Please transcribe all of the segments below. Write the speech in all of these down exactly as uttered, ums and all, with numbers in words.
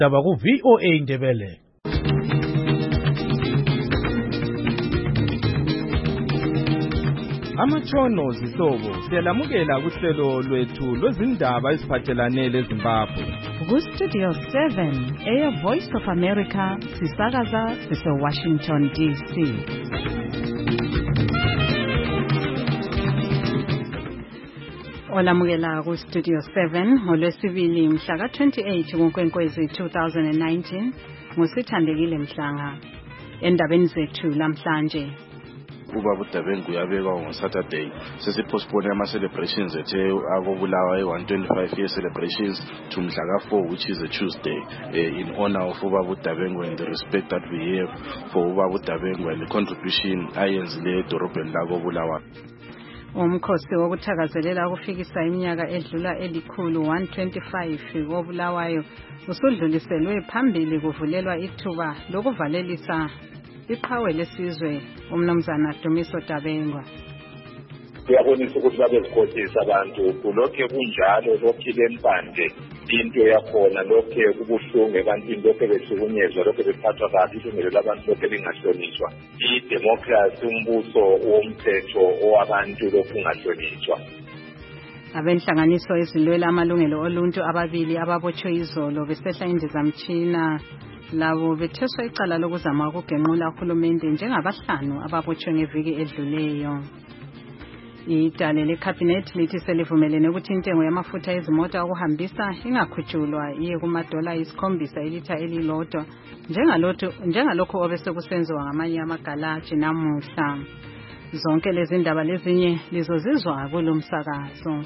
Daba ku V O A Ndebele. Amatshono zihlobo siyalamukela kuhlelo lwethu lwezindaba eziphathelane leZimbabwe. Ku Studio seven, Air Voice of America, sisakaza sise Washington D C. Olamukela ku Studio seven ngolwesibili mhla ka twenty-eight kuNkwenkwezi two thousand nineteen ngosithandekile Mhlanga. Endabeni zethu lamhlanje ubaba uDabengu uyabekwa ngo Saturday sesipostpone ama celebrations ethe akobulawa e one twenty-five year celebrations to mhla ka four, which is a Tuesday, uh, in honor of ubaba uDabengu and the respect that we have for ubaba uDabengu and the contribution ayenzile edorobheni lakobulawa. Umkhosi wokuthakazelela ukufikisa iminyaka edlula elikhulu one twenty-five kobulawayo usudluliselwe phambili kuvulelwa ithuba lokuvalelisa iqhawe lesizwe umnumzana Dumiso Dabengwa. Kuyabonisa ukuthi babezikhothisa abantu kulokho kunjalo lokho lempande into yakhona lokho kubuhlungu ebantwini lokho besikunyezwa lokho bephathwa kabi ilungelo labantu lokho lingahlonishwa. I-democracy umbuso womthetho owabantu lokho ungahlonishwa. Abenhlanganiso ezilwela amalungelo oluntu ababili ababotshwe izolo besehla indizamtshina labo betheswa icala lokuzama ukugenqula uhulumende njengabahlanu ababotshwe ngeviki edluleyo. Idale lecabinet lithi selivumelene ukuthi intengo yamafutha ezimota okuhambisa ingakhutshulwa iye kumadola isikhombisa elitha elilodwa njengalotho njengalokho obesekusenziwa ngamanye amagalaji namuhla. Zonke lezi ndaba lezinye lizozizwa kulomsakazo.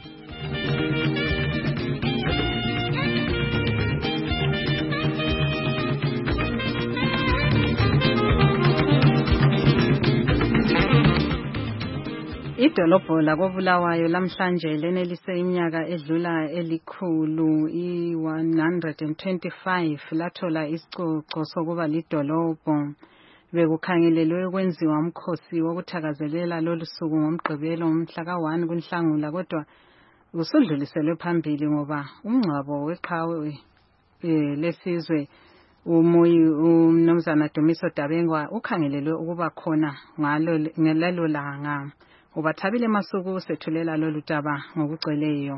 Idolobho lakobulawayo lamhlanje lenelise iminyaka edlula elikhulu i one twenty-five lathola isicoco sokuba lidolobho. Bekukhangelelwe ukwenziwa umkhosi wokuthakazelela lolusuku ngomgqibelo umhla ka one kuNhlangula, kodwa usudluliselwe phambili ngoba umngcwabo weqhawe eh lesizwe umoyi umnumzana Dumiso Dabengwa ukhangelelwe ukuba khona ngalo ngelalo langa. Ubathabile Masuku sethulela lolu daba ngokugcweleyo.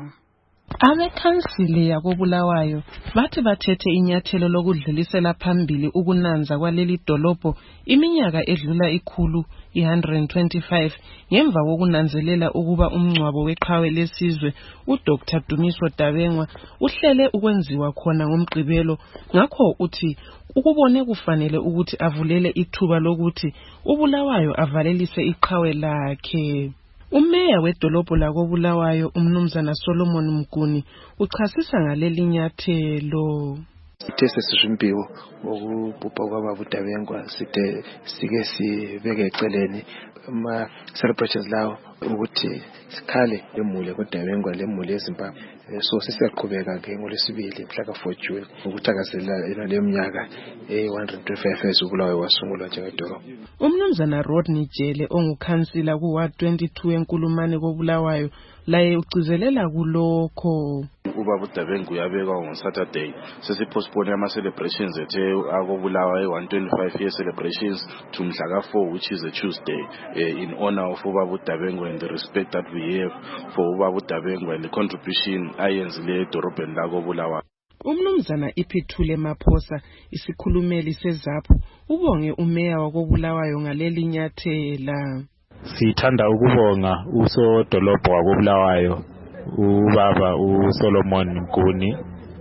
Abekhansili yakobulawayo bathi bathethe inyathelo lokudlulisela phambili ukunanza kwaleli dolobho iminyaka edlula ikhulu i one twenty-five ngemva kokunanzelela ukuba umngcwabo weqhawe lesizwe uDr Dumiso Dabengwa uhlele ukwenziwa khona ngomgqibelo. Ngakho uthi ukubone kufanele ukuthi avulele ithuba lokuthi ubulawayo avalelise iqhawe lakhe. Umeya wedolobho lakobulawayo umnumzana Solomon Mguni uchasisa ngaleli nyathelo. Sithe sesishimpiwo ukubhubha kwababa uDabengwa sithe sike sibeke eceleni ama celebrations lawo ukuthi sikhale lemule koDabengwa lemule eZimbabwe. So sisiyaqhubeka ke ngolesibili mhla ka four June ukuthakazelela le minyaka e one twenty-five ezubulawayo wasungulwa njengedolobho. Umnumzana Rodney Jele ongukhansila ku Ward twenty-two eNkulumane kobulawayo laye ucizelela kulokho. Ubaba uDabengu uyabekwa ngo Saturday sesipostpone ama celebrations ethe akobulawa e one twenty-five year celebrations to mhla ka four, which is a Tuesday, uh, in honor of ubaba uDabengu and the respect that we have for ubaba uDabengu and the contribution ayenzile edorobheni lakobulawa. Umnumzana Iphithule Maphosa isikhulumeli seZaphu ubonge umeya wakobulawayo ngaleli nyathela. Sithanda ukubonga usodolobho wakobulawayo ubaba uSolomon Mguni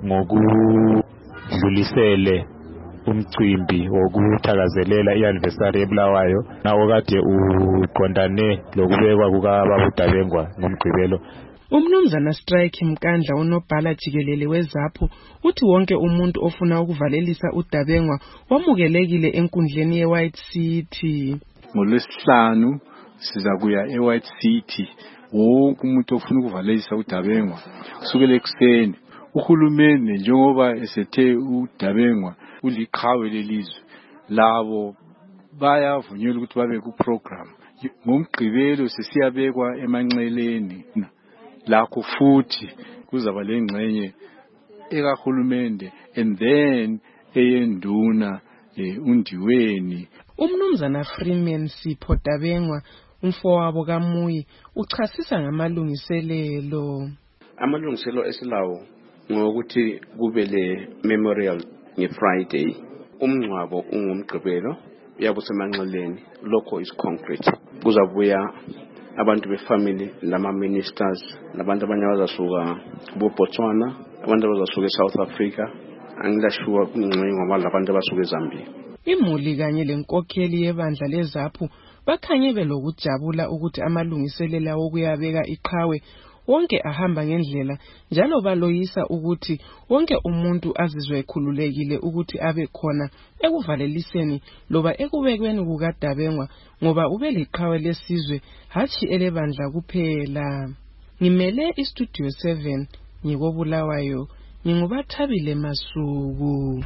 ngokudlulisele umcimbi wokuthakazelela ianniversary ebulawayo nawo kade uqondane lokubekwa kukababa uDabengwa ngomgqibelo. Umnumzana Strike Mkandla unobhala jikelele weZaphu uthi wonke umuntu ofuna ukuvalelisa uDabengwa wamukelekile enkundleni yeWhite City. NgoLwesihlanu siza kuya eWhite City. Wonke umuntu ofuna ukuvalelisa uDabengwa kusukela ekuseni. Uhulumende njengoba esethe uDabengwa uliqhawe lelizwe labo bayavunyelwa ukuthi babe ku program ngomgqibelo sesiyabekwa emanxeleni lakho futhi kuzaba lengxenye ekahulumende and then eyenduna undiweni. Umnumzana Freeman Sipho Dabengwa umfowabo kaMuyi uchasisa ngamalungiselelo. Amalungiselelo esilawo ngokuthi kube le memorial ngeFriday. Umngcwabo ungumgqibelo yabo semanxeleni. Lokho is concrete. Kuzabuya abantu befamily lama ministers labantu abanye abazasuka kuBotswana, abantu abazasuka eSouth Africa, angilashuwa kungcengo malabantu abasuka eZambia. Imuli kanye lenkokheli yebandla leZaphu bakhanye belokujabula ukuthi amalungiselela okuyabeka iqhawe wonke ahamba ngendlela, njalo baloyisa ukuthi wonke umuntu azizwe ekhululekile ukuthi abe khona ekuvaleliseni loba ekubekweni kukaDabengwa ngoba ubeliqhawe lesizwe hathi elebandla kuphela. Ngimele iStudio seven ngikobulawayo, ngingubathabile Masuku.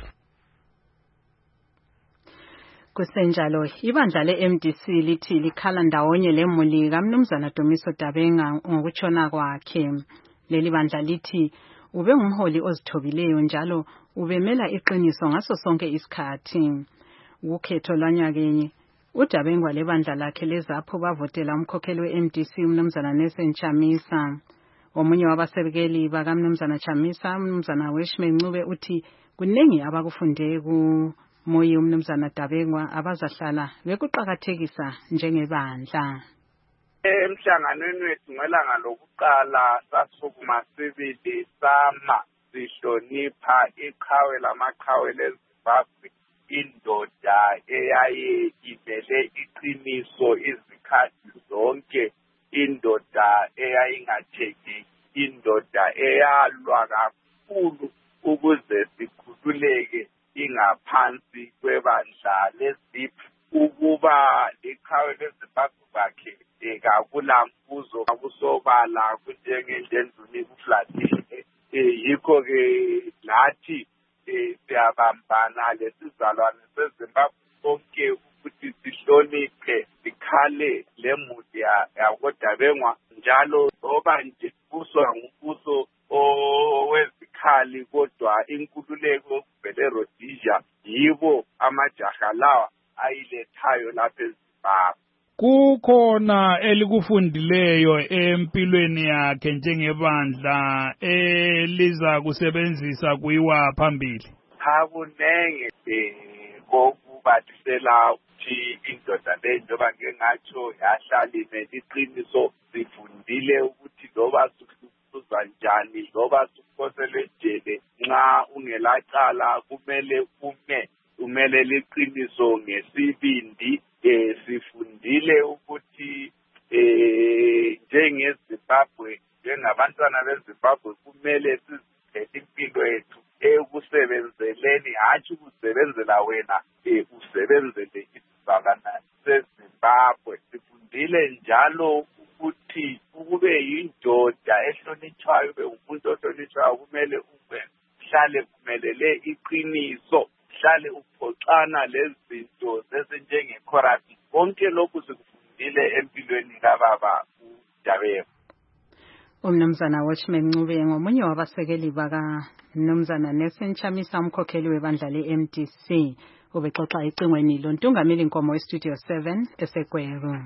Kusenjalo ibandla le-M D C lithi likhala ndawonye lemuli kaMnumzana Dumiso Dabenga ngokutshona kwakhe. Leli bandla lithi ube ngumholi ozithobileyo njalo ubemela iqiniso ngaso sonke isikhathi. Ukhetho lwanyakenye uDabengwa lebandla lakhe leZapho bavotela umkhokheli we-M D C uMnumzana Nelson Chamisa. Omunye wabasekeli bakaMnumzana Chamisa, uMnumzana Weshme Ncube uthi kunengi abakufunde ku Moyi uMnumzana Dabengwa abazahlala bekuqhakathekisa njengebandla. Emhlanganweni wethu ngelanga lokuqala sasukuma sibili sama sihlonipha iqhawe lamaqhawe leZimbabwe, indoda eyaye ivele iqiniso izikhathi zonke, indoda eyayingatheki, indoda eyalwa kakhulu ukuze sikhululeke ingaphansi kwebandla leZipho. Ukuba iqhawe leZimbabwe bakhe ekakula mfuzo akusobala kunjengendenduni kuflatile. Yikho ke lathi siyabambana lesizalwane seZimbabwe sonke ukuthi sihloniphe sikhale lemuli yakoDabengwa njalo ngoba nje kuswa ngumbuso owezikhali kodwa inkululeko vele Rhodesia yibo amajaha lawa ayilethayo lapha eZimbabwe. Kukhona elikufundileyo empilweni yakhe njengebandla eliza kusebenzisa kuyiwa phambili. Hakunenge kokubatisela ukuthi indoda le njengoba ngengatsho yahlala imeliqiniso, sifundile ukuthi loba suhluphuzwa njani loba suphoselwe ejele nxa ungelacala kumele ume umele liqiniso ngesibindi. Eh sifundile ukuthi eh njengeZimbabwe njengabantwana beZimbabwe kumele siziphethe impilo yethu ekusebenzeleni, hatshi ukusebenzela wena, eh usebenzele isizalwane seZimbabwe. Sifundile njalo ukuthi ukube yindoda ehlonitshwayo, ube umuntu ohlonitshwayo, kumele ube hlale kumelele iqiniso, hlale uphoxana lezinto zezinjenge corruption. Konke lokhu sikufundile empilweni kababa uDabengwa. Umnumzana Watchman Ncube ngomunye wabasekeli baka Mnumzana Nelson Chamisa umkhokheli webandla le-M D C ubexoxa icingweni lontungameli Nkomo weStudio seven eseGweru.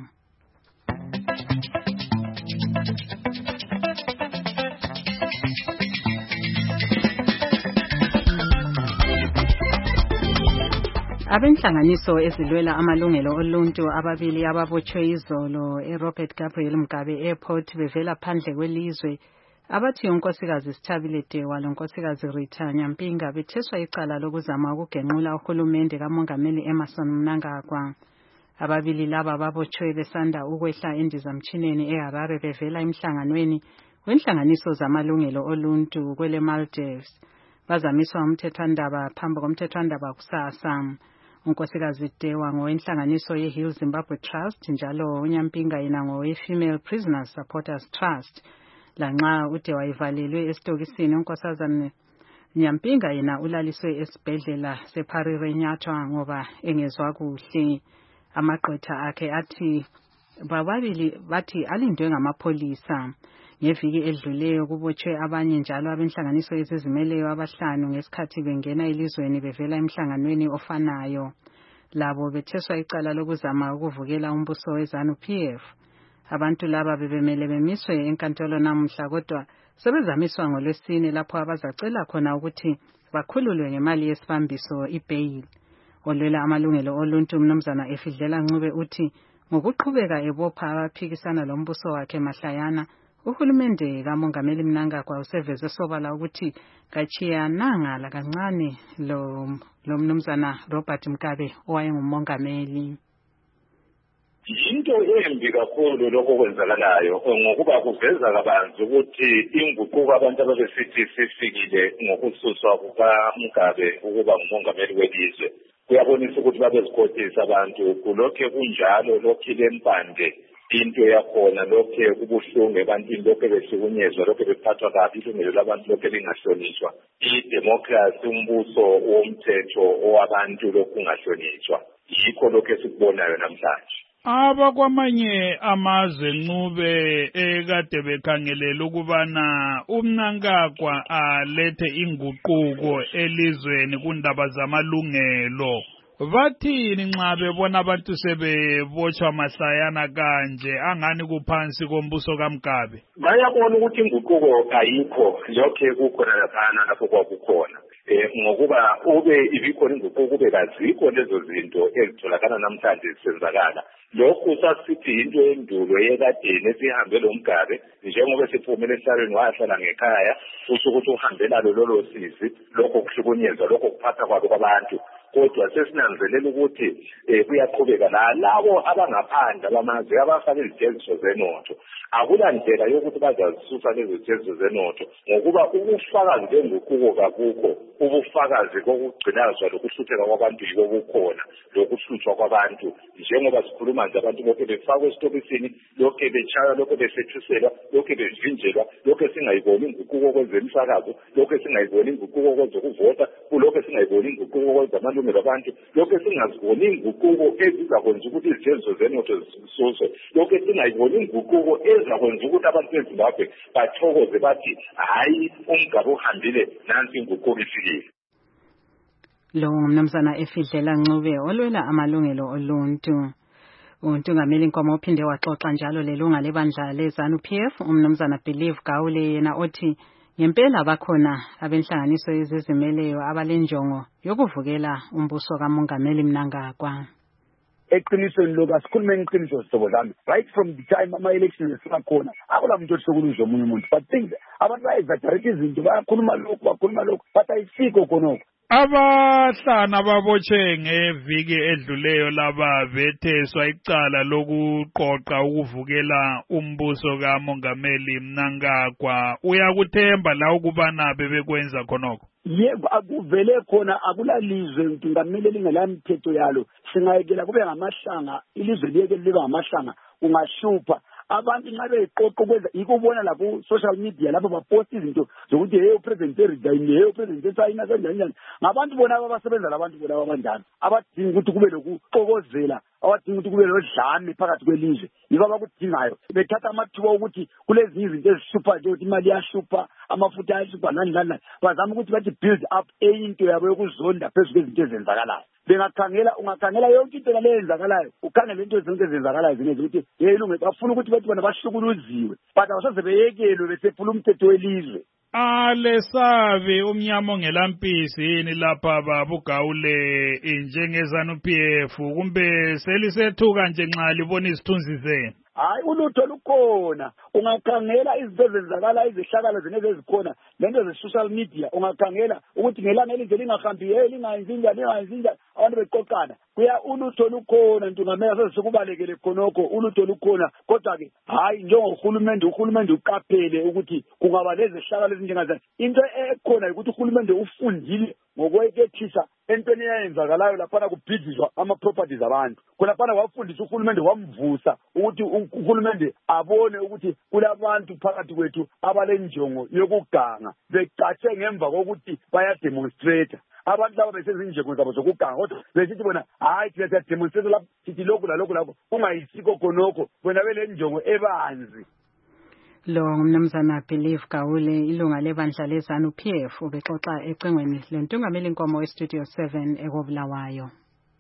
Abenhlanganiso ezilwela amalungelo oluntu ababili ababotshwe izolo eRobert Gabriel Mugabe Airport bevela phandle kwelizwe abathi unkosikazi Sithabile Dewa lonkosikazi Rita Nyampinga betheswa icala lokuzama ukugenqula uhulumende kaMongameli Emmerson Mnangagwa. Ababili laba babotshwe besanda ukwehla endizamtshineni eHarare bevela emhlanganweni wenhlanganiso zamalungelo oluntu kwele Maldives. Bazamiswa umthethwandaba phambi komthethwandaba kusasa. Unkosikazi Dewa ngowenhlanganiso yeHill Zimbabwe Trust njalo uNyampinga yena ngowe-Female Prisoners Supporters Trust. Lanxa uDewa ivalelwe esitokisini, unkosazana Nyampinga yena ulaliswe esibhedlela seParire Nyathwa ngoba engezwa kuhle. Amaqotha akhe athi bababili bathi alindwe ngamapholisa. ngeviki edluleyo kubotshwe abanye njalo abenhlanganiso yezizimeleyo abahlanu ngesikhathi bengena elizweni bevela emhlanganweni ofanayo. Labo betheswa icala lokuzama ukuvukela umbuso weZANU P F. Abantu laba bebemele bemiswe enkantolo namuhla kodwa sebezamiswa ngolwesine lapho abazacela khona ukuthi bakhululwe ngemali yesibambiso ibail. Olwela amalungelo oluntu umnumzana Efidlela Ncube uthi ngokuqhubeka ebopha abaphikisana lombuso wakhe mahlayana, uhulumende kaMongameli Mnangagwa useveze sobala ukuthi kachiyananga kancane lo lo mnumzana Robert Mugabe owayengumongameli. Into embi kakhulu lokho kwenzakalayo ngokuba kuveza kabanzi ukuthi inguquko abantu ababesithi sifikile ngokususwa kukaMugabe ukuba ngumongameli welizwe kuyabonisa ukuthi babezikhothisa abantu kulokho kunjalo lokho lempande into yakhona lokho kubuhlungu ebantwini lokho behlukunyezwa lokho bephathwa kabi ilungelo labantu lokho lingahlonishwa idemocracy umbuso womthetho owabantu lokho kungahlonishwa yikho lokho esikubonayo namhlanje. Abakwamanye amazwe Ncube ekade bekhangelela ukubana uMnangagwa alethe inguquko elizweni kundaba zamalungelo. Bathini nxa bebona abantu sebebotshwa mahlayana kanje angani kuphansi kombuso kaMugabe? Bayabona ukuthi inguquko ayikho lokho kukhona laphana lapho kwakukhona. Eh ngokuba ube ibikhona inguquko kube kazikho lezo zinto ezitholakala namhlanje zisenzakala. Lokhu sasithi into endulo yekadeni esihambe lo Mugabe njengoba siphumele esihlalweni wahlala ngekhaya usho ukuthi uhambela lolo sisi lokho kuhlukunyezwa lokho kuphatha kwabo kwabantu. Kodwa sesinanzelela ukuthi eh kuyaqhubeka la labo abangaphandle abamazwe abafake izijeziso zenotho akulandlela yokuthi bazazisusa lezi zijeziso zenotho ngokuba ubufakazi benguquko kakukho ubufakazi kokugcinazwa lokuhlupheka kwabantu yiko kukhona lokuhluthwa kwabantu njengoba sikhuluma nje abantu bonke befakwe esitobisini lokho bechaya lokho befethuselwa lokho bevinjelwa lokho singayiboni inguquko kwezemsakazo lokho singayiboni inguquko kwezokuvota kulokho singayiboni inguquko kwezabantu abantu lokho singaziboni inguquko ezizakwenza ukuthi izijeziso zenotho zisuswe lokho singayiboni inguquko ezakwenza ukuthi abantu beZimbabwe bathokoze bathi hayi uMugabe uhambile nansi inguquko ifikile. Lo mnumzana Efidlela Ncube olwela amalungelo oluntu. Untungameli Nkomo uphinde waxoxa njalo lelunga lebandla leZANU P F umnumzana Believe Gawule yena othi ngempela bakhona abenhlanganiso yezizimeleyo abalenjongo yokuvukela umbuso kaMongameli Mnangagwa. Eqinisweni lokho asikhulumeni iqiniso sobo lami right from the time ama elections esikhona akula muntu ohlukuluza omunye umuntu but things abantu bayizatharisa izinto bayakhuluma lokho bakhuluma lokho but ayisiko khonoko. Abahlanu ababotshe ngeviki edluleyo laba betheswa icala lokuqoqa ukuvukela umbuso kaMongameli Mnangagwa. Uyakuthemba la ukubana bebekwenza khonoko? Yebo akuvele khona akulalizwe ngingamele lingelamthetho yalo singayekela kube ngamahlanga ilizwe liyeke libe ngamahlanga ungashupha abantu nxa beqoqa ukwenza ikubona lapho social media lapho bapost izinto zokuthi hey upresident resign hey upresident sayina kanjani ngabantu bona abasebenza labantu bona abanjani abadinga ukuthi kube lokuxokozela abadinga ukuthi kube lodlame phakathi kwelizwe yiba abakudingayo bethatha amathuba ukuthi kulezi izinto ezishupha nje ukuthi imali yashupha amafutha ayashupha nani nani bazama ukuthi bathi build up into yabo yokuzonda phezulu kwezinto ezenzakalayo bengakhangela ungakhangela yonke into le eyenzakalayo ukhangela into zonke ezenzakalayo zinezi ukuthi yeyilunge bafuna ukuthi bathi bona bashukuluziwe but abasaze beyekelwe besephula umthetho welizwe. Alesavi umnyama ngelampisi yini lapha babugawule injengeZANU P F kumbe selisethuka nje nxa libona isithunzi zenu? Hayi ulutho lukhona ungakhangela izinto ezenzakala izihlakala zeneze ezikhona lento ze-social media ungakhangela ukuthi ngelanga elinje lingahambi hey lingayenzi njani lingayenzi njani abantu beqoqana kuya ulutho lukhona ntungamela sesikubalekele khonokho ulutho lukhona kodwa-ke hayi njengohulumende uhulumende uqaphele ukuthi kungaba lezihlakala ezinjengazana into ekhona ukuthi uhulumende ufundile ngokwekethisa entweni eyenzakalayo laphana kubhidizwa ama-properties abantu kholaphana wafundisa uhulumende wamvusa ukuthi uhulumende abone ukuthi kulabantu phakathi kwethu abalenjongo yokuganga becatshe ngemva kokuthi bayademonstrate abantu laba besezinjengo zabo zokuganga kodwa besithi bona hayi thina siyademonstrate lapho sithi lokhu lalokhu lapho ungayisiko khonokho bona belenjongo ebanzi. Lo ngumnumzana Believe Gawule ilunga lebandla leZANU P F ubexoxa ecingweni lentungameli inkomo weStudio seven ekobulawayo.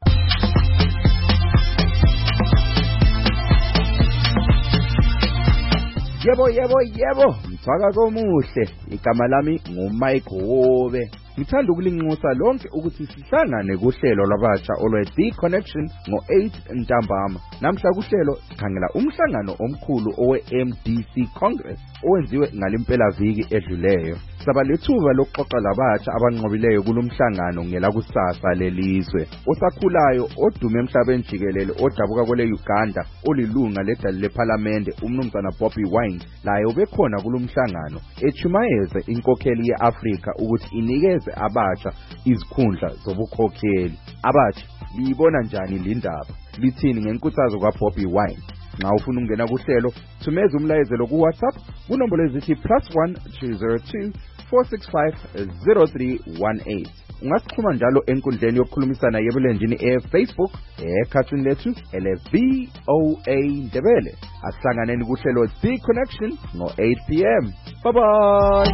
Yebo yebo yebo mthaka komuhle igama lami nguMike Hobe. Ngithanda ukulinxusa lonke ukuthi sihlangane kuhlelo lwabasha olwe The Connection ngo eight ntambama. Namhla kuhlelo sikhangela umhlangano omkhulu owe M D C Congress owenziwe ngalimpela viki edluleyo. Saba lethuba lokuxoxa labasha abanqobileyo kulomhlangano ngela kusasa lelizwe. Osakhulayo odume emhlabeni jikelele odabuka kwele Uganda olilunga ledali leParliament umnumzana Bobi Wine laye ubekhona kulomhlangano echumayeze inkokheli yeAfrika ukuthi inikeze abasha izikhundla zobukhokheli. Abasha liyibona njani lindaba? Lithini ngenkuthazo kaBobi Wine? Nxa ufuna ukungena kuhlelo thumeza umlayezelo ku WhatsApp kunombolo ezithi plus one two zero two four six five zero three one eight. Ungasixhuma njalo enkundleni yokukhulumisana yebulenjini eFacebook ekhathini lethu ele V O A Ndebele. Asihlanganeni kuhlelo The Connection ngo eight p m. Bye bye.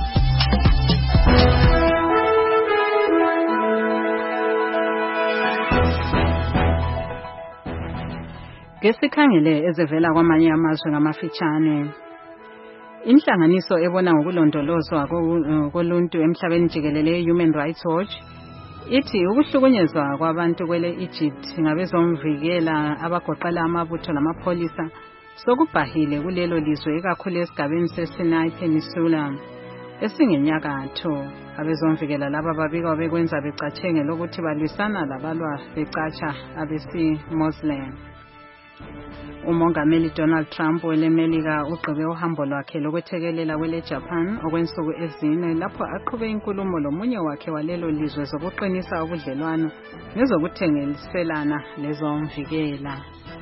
Ngesikhangele ezevela kwamanye amazwe ngamafitshane. Inhlanganiso ebona ngokulondolozwa koluntu emhlabeni jikelele Human Rights Watch ithi ukuhlukunyezwa kwabantu kwele Egypt ngabezomvikela abagoqela amabutho lamapholisa sokubhahile kulelo lizwe ikakhulu esigabeni seSinai Peninsula esingenyakatho. Abezomvikela laba babika bekwenza becatshenge lokuthi balwisana labalwa becatsha abesi Muslim. Umongameli Donald Trump welemelika ugqibe uhambo lwakhe lokwethekelela kwele Japan okwensuku ezine lapho aqhube inkulumo lomunye wakhe walelo lizwe zokuqinisa ubudlelwano nezokuthengiselana lezomvikela.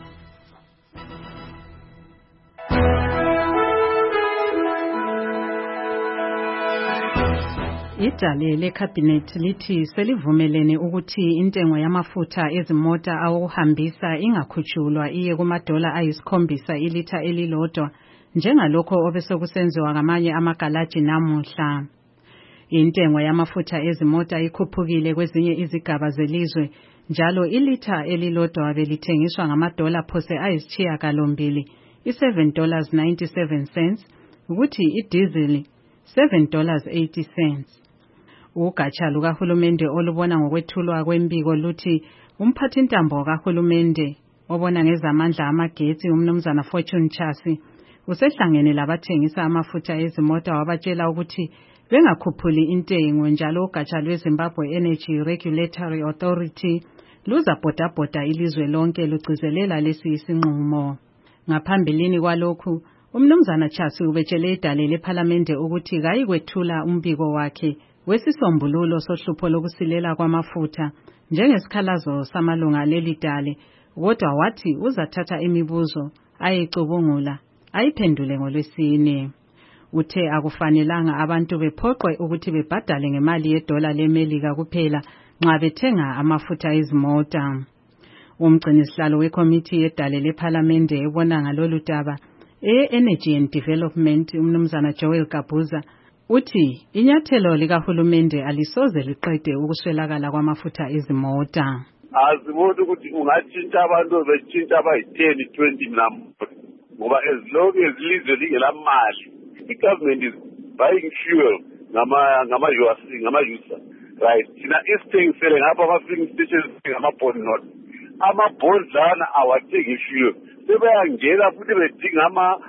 Idale leCabinet lithi selivumelene ukuthi intengo yamafutha ezimota awuhambisa ingakhutshulwa iye kumadola ayisikhombisa ilitha elilodwa njengalokho obesekusenziwa ngamanye amagalaji namuhla. Intengo yamafutha ezimota ikhuphukile kwezinye izigaba zelizwe njalo ilitha elilodwa belithengiswa ngamadola phose ayisishiyagalombili i-seven dollars ninety-seven cents ukuthi idizili seven dollars eighty cents. Ugatsha lukahulumende olubona ngokwethulwa kwembiko luthi umphathintambo kahulumende obona ngezamandla amagetsi umnumzana Fortune Chasi usehlangene labathengisa amafutha ezimota wabatshela ukuthi bengakhuphuli intengo njalo ugatsha lweZimbabwe Energy Regulatory Authority luzabhodabhoda ilizwe lonke lugcizelela lesi isinqumo. Ngaphambilini kwalokhu umnumzana Chasi ubetshele idale leParliament ukuthi kayikwethula umbiko wakhe wesisombululo sohlupho lokusilela kwamafutha njengesikhalazo samalunga lelidale kodwa wathi uzathatha imibuzo ayicubungula ayiphendule ngolwesine. Uthe akufanelanga abantu bephoqwe ukuthi bebhadale ngemali yedola leMelika kuphela nxa bethenga amafutha ezimota. Umgcinisihlalo wekomiti yedale leParliament ebona ngalolu daba e-Energy and Development umnumzana Joel Gabuza uthi inyathelo likahulumende alisoze liqede ukuswelakala kwamafutha ezimota. Azibona ukuthi ungatshintsha abantu betshintsha abayi-ten twenty number ngoba as long as ilizwe lingelamali i-government is buying fuel ngama ngama ngama user right. Thina isithengisele ngapha ama-filling stations ngama-bond not ama-bond lana awathengi fuel sebayangena futhi bedinga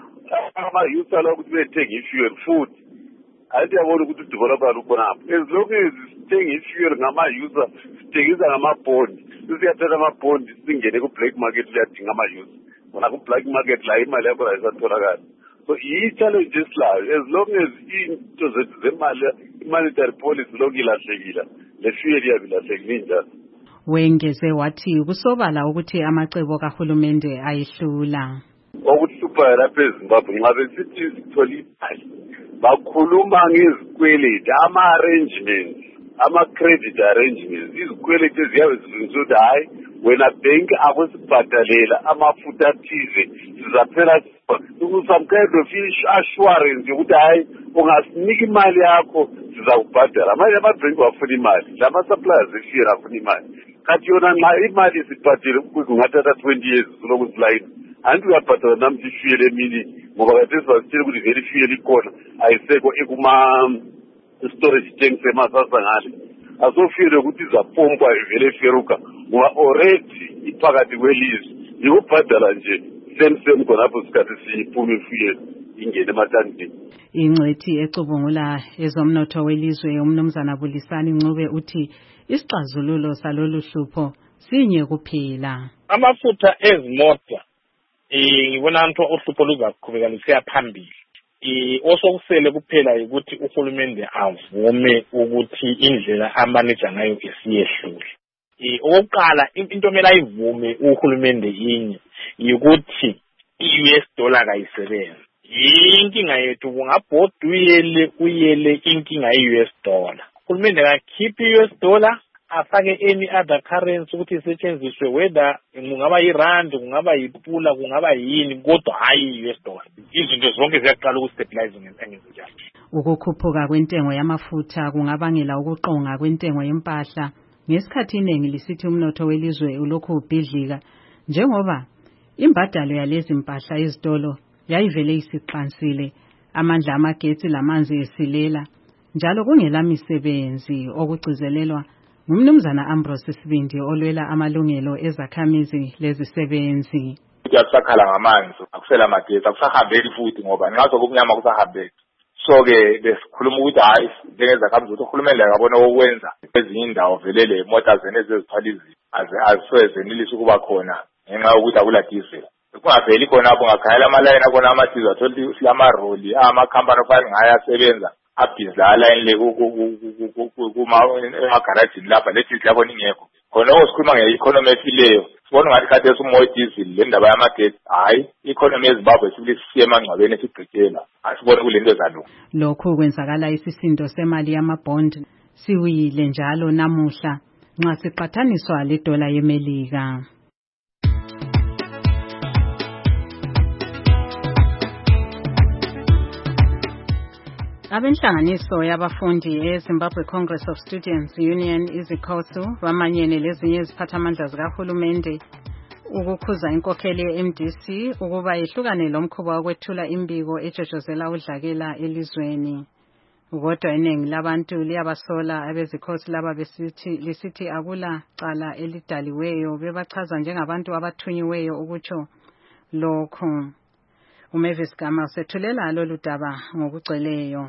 ama-user lokuthi bethenga i-fuel futhi ayithi yabona ukuthi udeveloper ukhonapho as long as sithenga i-fuel ngama-user sithengisa ngama-bond sisiyathatha ama-bond singene ku-black market liyadinga ama-user bona ku-black market la imali yakho ayisatholakali. So iyi-challenge esilayo as long as into zethu zemali i-monetary policy lokhu ilahlekile le fuel iyabe ilahlekile injalo. Wengeze wathi kusobala ukuthi amacebo kahulumende ayihlula. Okuhluphayo lapha eZimbabwe nxa besithi sithola imali bakhuluma ngezikweleti ama-arrangements ama-credit arrangements izikweleti eziyabe zilungiswe ukuthi hayi wena bank akusibhadalela amafutha athize sizaphela some kind of assurance yokuthi hayi ungasinika imali yakho sizakubhadala. Amanye amabhenki afuna imali, lama suppliers efika afuna imali. Kathi yona nxa imali sibhadele kungathatha twenty years kuloku slide. Anti uyabhadala namthi ifiyele emini ngoba khathesi basitshela ukuthi vele ifiyele ikhona ayisekho ekuma storage tank semasasa ngale. Asofile ukuthi izapompa ivele eferuka ngoba already iphakathi kwelizwe yikubhadala nje same same khonapho sikhathi siyiphume ifiyele ingene ematandini. Ingcwethi ecubungula ezomnotho welizwe umnumzana Bulisani Ncube uthi isixazululo salolu hlupho sinye kuphela. Amafutha ezimota ngibona into uhlupho luzakuqhubeka lusiya phambili. I osokusele kuphela ukuthi uhulumende avume ukuthi indlela amanager ngayo isiyehlule. I oqala into mela ivume uhulumende inye ukuthi i-U S dollar kayisebenza. Inkinga yethu kungabhoda uyele uyele inkinga ye-U S dollar. Uhulumende akakhiphe i-U S dollar afake any other currency ukuthi isetshenziswe whether kungaba irand kungaba yipula kungaba yini kodwa hayi i-U S dollar. Izinto zonke ziyaqala ukustabilize ngenzenjalo. Ukukhuphuka kwentengo yamafutha kungabangela ukuqonga kwentengo yempahla ngesikhathi iningi lisithi umnotho welizwe ulokhu ubhidlika njengoba imbadalo yalezi impahla ezitolo yayivele isiqansile amandla amagetsi lamanzi esilela njalo kungela misebenzi okugcizelelwa ngumnumzana Ambrose Sibindi olwela amalungelo ezakhamizi lezisebenzi. Kuyasakhala ngamanzi akusela amagetsi akusahambeli futhi ngoba ngazo kumnyama kusahambeki. So ke besikhuluma ukuthi hayi njengezakhamuzi ukuthi uhulumende akabona okwenza ezinye indawo velele imota zene ezizithwala izinto azisweze nilise ukuba khona ngenxa yokuthi akula diesel. Kungaveli khona apho ngakhayela amalayini akona amathizo athola silamaroli amakhampani afana ngayasebenza abhizi la line le kuma emagarajini lapha lethi lapho ningekho khona osikhuluma nge-economy efileyo sibona ngathi khathi esumoya diesel le ndaba yamagetsi hayi i-economy yeZimbabwe sibili sisiye emangcwabeni esigqikela asibone kulento ezalunga. Lokhu kwenzakala isisindo semali yamabond siwile njalo namuhla nxa siqathaniswa le dola yeMelika. Abenhlanganiso yabafundi eZimbabwe Congress of Students Union izikhosu bamanyene lezinye iziphathamandla zikahulumende ukukhuza inkokheli ye-M D C ukuba yehlukane lomkhuba wokwethula imbiko ejojozela udlakela elizweni. Kodwa iningi labantu liyabasola abezikhosi laba besithi lisithi akula cala elidaliweyo bebachaza njengabantu abathunyiweyo ukutsho lokho. Umavis Gama usethulela lolu daba ngokugcweleyo.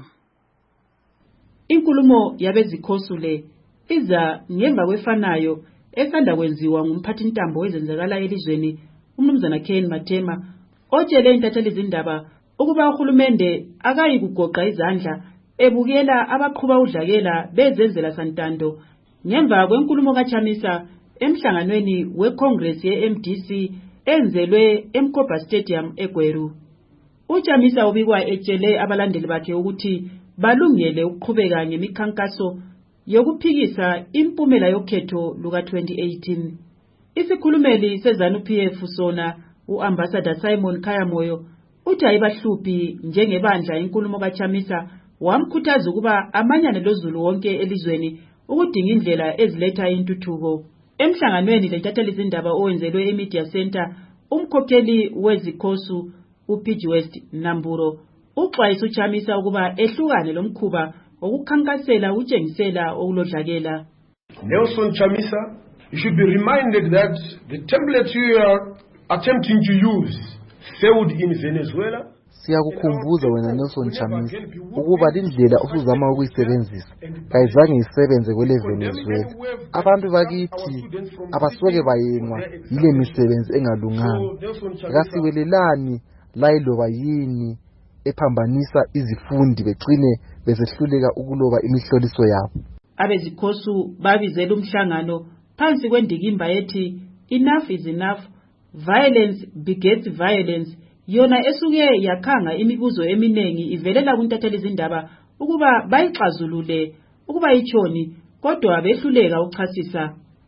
Inkulumo yabezikhosi le iza ngemva kwefanayo esanda kwenziwa ngumphathintambo wezenzakala elizweni umnumzana Ken Matema otshele intatheli izindaba ukuba uhulumende akayi kugoqa izandla ebukela abaqhuba udlakela bezenzela santando ngemva kwenkulumo kaChamisa emhlanganweni weCongress ye-M D C enzelwe eMkopa Stadium eGweru. UChamisa ubikwa etshele abalandeli bakhe ukuthi balungele ukuqhubeka ngemikhankaso yokuphikisa impumela yokhetho luka twenty eighteen. Isikhulumeli seZANU-P F sona uAmbassador Simon Khayamoyo uthi ayibahluphi njengebandla inkulumo kaChamisa wamkhuthaza ukuba amanyane lozulu wonke elizweni ukudinga indlela eziletha intuthuko. Emhlanganweni lentatheli izindaba owenzelwe eMedia Center umkhokheli wezikhosu uPidge West Namburo uxwayisa uChamisa ukuba ehlukane lomkhuba okukhankasela utshengisela okulodlakela. Nelson Chamisa, you should be reminded that the template you are attempting to use failed in Venezuela. Siyakukhumbuza wena Nelson Chamisa ukuba lindlela usuzama ukuyisebenzisa kayizange isebenze kwele Venezuela. Abantu bakithi abasuke bayenwa yile misebenzi engalunganga. Akasiwelelani layiloba yini ephambanisa izifundi begcine besehluleka ukuloba imihloliso yabo. Abezikhosu babizela umhlangano phansi kwendikimba ethi enough is enough, violence begets violence, yona esuke yakhanga imibuzo eminengi ivelela kuntatheli izindaba ukuba bayixazulule ukuba ichoni kodwa behluleka ukuchasisa.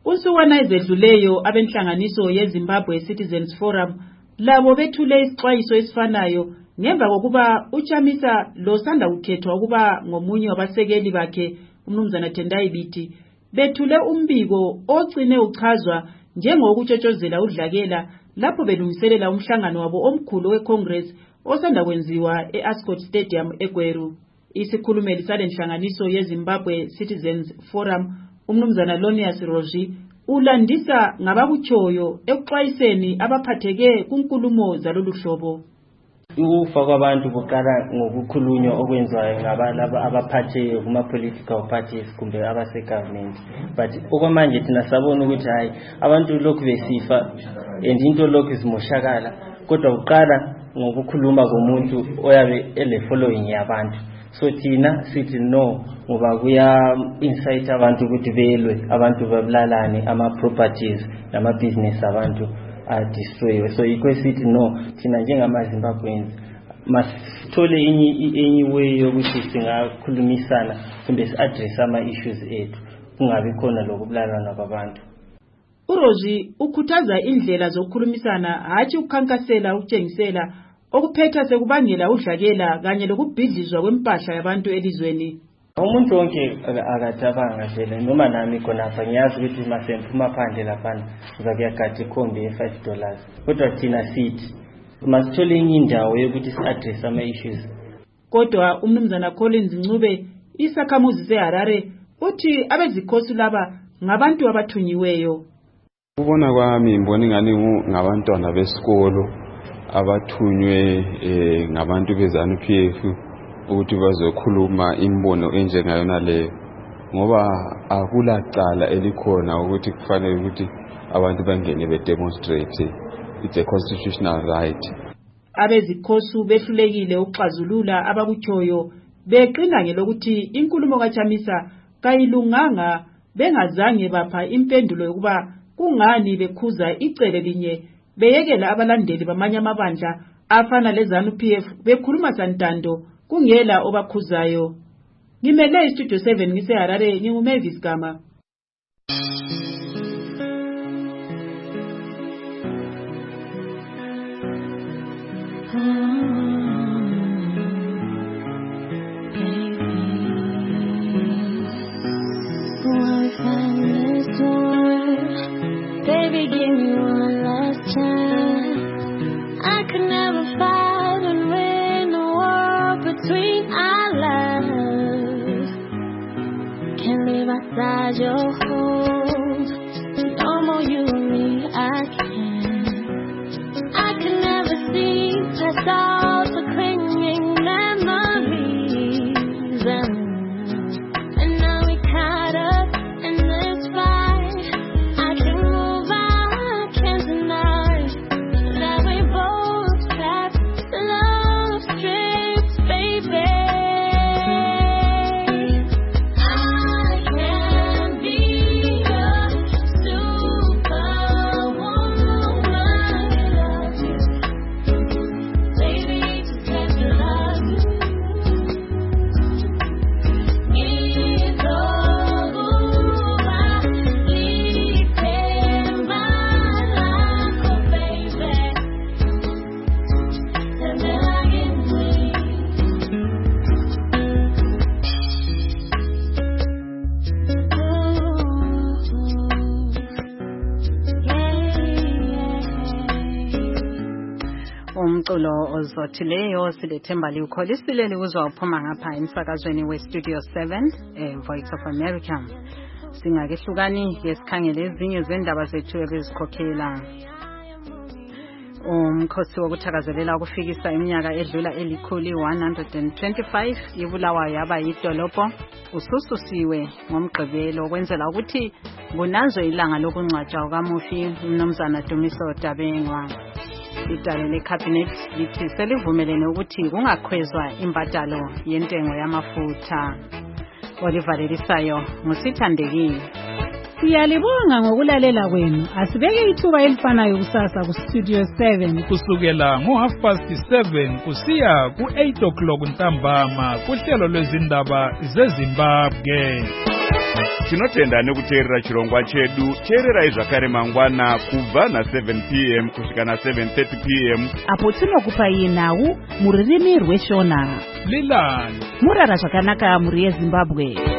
Usuwana ezedluleyo abenhlanganiso yeZimbabwe Citizens Forum labo bethule isixwayiso esifanayo ngemva kokuba uChamisa losanda kukhethwa ukuba ngomunye wabasekeli bakhe umnumzana Tendai Biti bethule umbiko ogcine uchazwa njengokutshotshozela udlakela lapho belungiselela umhlangano wabo omkhulu weCongress osanda kwenziwa eAscot Stadium eGweru. Isikhulumeli salenhlanganiso yeZimbabwe Citizens Forum umnumzana Lonius Roji ulandisa ngabakutshoyo ekuxwayiseni abaphatheke kunkulumo zalolu hlobo. Ukufa kwabantu kuqala ngokukhulunywa okwenziwayo ngabalabo abaphatheyo kuma political parties kumbe abase government, but okwamanje thina sabona ukuthi hayi abantu lokhu besifa and into lokhu izimoshakala, kodwa uqala ngokukhuluma komuntu oyabe ele following yabantu. So thina sithi no ngoba kuya insight abantu ukuthi belwe abantu babulalane ama properties nama business abantu are destroyed. So ikwesithi no thina njengama Zimbabweans masithole enye enye way yokuthi singakhulumisana kumbe si-address ama issues ethu kungabi khona lokubulalana kwabantu. uRoji ukhuthaza indlela zokukhulumisana hathi ukukhankasela ukutshengisela okuphetha sekubangela udlakela kanye lokubhidlizwa kwempahla yabantu elizweni. Umuntu wonke akathabanga vele noma nami khonapha ngiyazi ukuthi masemphuma phandle lapha ngizakuyagada ikhombi ye five dollars, kodwa thina sithi masithole enye indawo yokuthi si-address ama issues. Kodwa umnumzana Collins Ncube isakhamuzi seHarare uthi abezikhosi laba ngabantu abathunyiweyo. Ubona kwami ngibona ingani ngabantwana besikolo abathunywe eh ngabantu beZANU P F ukuthi bazokhuluma imbono enjengayona leyo, ngoba akulacala elikhona ukuthi kufanele ukuthi abantu bangene be demonstrate. It's a constitutional right. Abezikhosi behlulekile ukuxazulula abakutshoyo beqina ngelokuthi inkulumo kaChamisa kayilunganga bengazange bapha impendulo yokuba kungani bekhuza icele linye beyekela abalandeli bamanye amabandla afana leZANU P F bekhuluma santando kungela obakhuzayo. Ngimele iStudio seven ngiseHarare nginguMavis Gama. Baby, give me one last chance. I could never fight and win a war between our lives. Can't live outside your home. No more you and me, I can't. I could never see past all the clinging memories. And, and now we caught up in this fight. I can move on, I can't deny that we both trapped in love strips, baby. I can be your superwoman. Love you, baby, just let me love you. It's all over, deep in my life, oh baby. Let me lie in me. Umculo ozothileyo silethemba liwukholisile likuzwa uphuma ngapha emsakazweni weStudio seven eVoice of America. Singakehlukani ke sikhangele ezinye zendaba zethu ebezikhokhela. Umkhosi wokuthakazelela ukufikisa iminyaka edlula elikhulu one hundred twenty-five ibulawa yaba yidolobho usususiwe ngomgqibelo okwenzela ukuthi kunazwe ilanga lokungcwatshwa kamufi umnumzana Dumiso Dabengwa. Idale lecabinet lithi selivumelene ukuthi kungakhwezwa imbadalo yentengo yamafutha. Olivalelisayo ngusithandekile. Siyalibonga ngokulalela kwenu. Asibeke ithuba elifanayo kusasa kuStudio seven kusukela ngo half past seven kusiya ku eight o'clock ntambama kuhlelo lwezindaba zeZimbabwe. tinotenda nekuteerera chirongwa chedu. Teererai zvakare mangwana kubva na seven p m kusvika na seven thirty p m apo tinokupai nhau mururimi rweshona. Lilani murara zvakanaka muri yeZimbabwe.